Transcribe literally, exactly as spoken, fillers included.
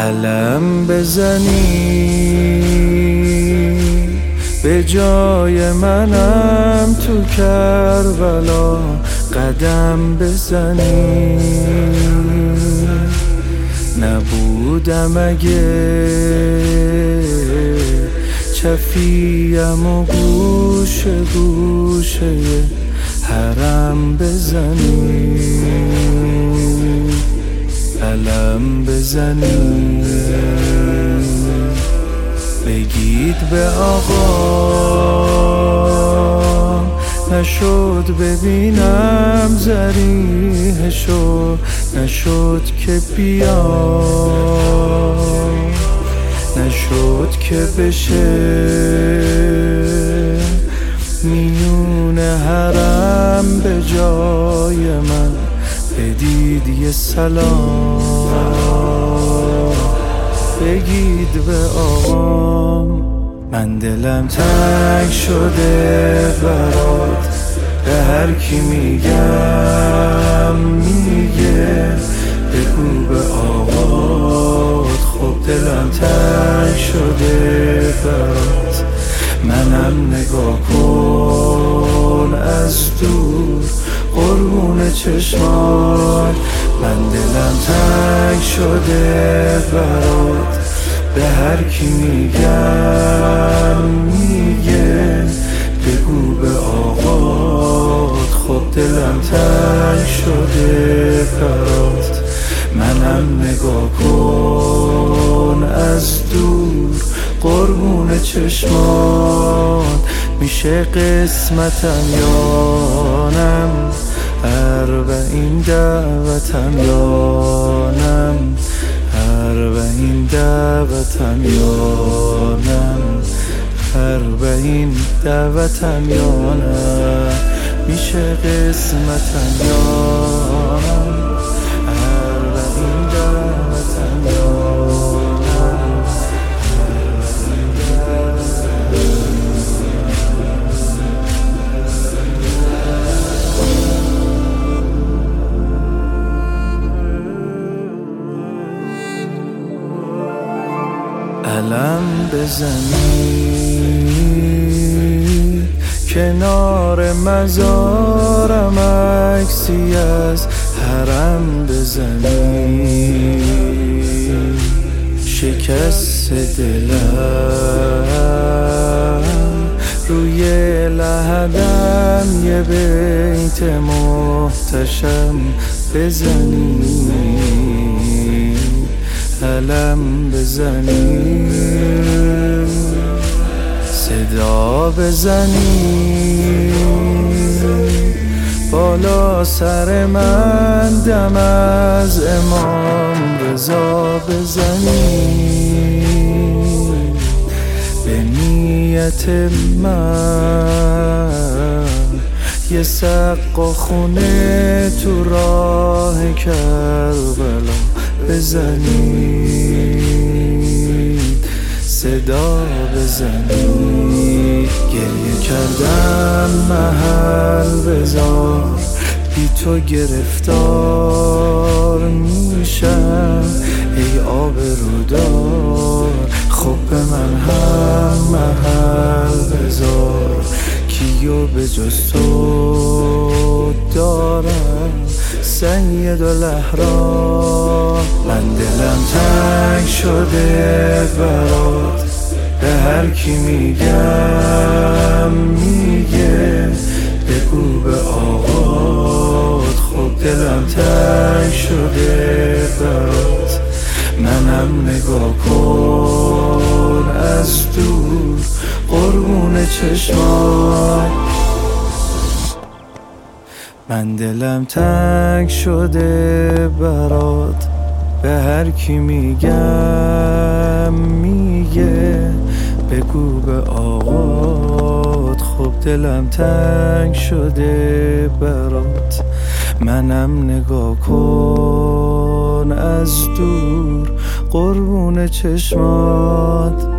علم بزنی به جای منم تو کربلا قدم بزنی. نبودم اگه چفیم و گوشه گوشه حرم بزنی. علم بزنی بگید به آقا نشد ببینم ضریحشو، نشد که بیا، نشد که بشه میون حرم به جای من بدید یه سلام. بگید به آقام من دلم تنگ شده برات، به هر کی میگم میگه بگو به آقات. خب دلم تنگ شده برات، منم نگاه کن از دور قربون چشمات. من دلم تنگ شده برات، به هر کی میگم میگه بگو به آقات. خب دلم تنگ شده برات، منم نگاه کن از دور قربون چشمات. میشه قسمتم یانم اربعین دعوتم یانم، اربعین دعوتم یانم، اربعین دعوتم یانم. میشه قسمتم یانم اربعین دعوتم یانم. علم بزنی کنار مزارم، عکسی از حرم بزنی. شکست دلم روی لحدم یه بیت محتشم بزنی. علم بزنی صدا بزنی بالا سر من دم از امام رضا بزنی. به نیت من یه سقا خونه تو راه کربلا بزنید، صدا بزنید. گریه کردم محل بزار، بی تو گرفتار میشم ای آب رودار. خب به من هم محل بزار، کیو به جز تو دارم سید الاحرار. من دلم تنگ شده برات، به هر کی میگم میگه بگو به آقات. خب دلم تنگ شده برات، منم نگاه کن از دور قربون چشمات. من دلم تنگ شده برات، به هر کی میگم میگه بگو به آقات. خب دلم تنگ شده برات، منم نگاه کن از دور قربون چشمات.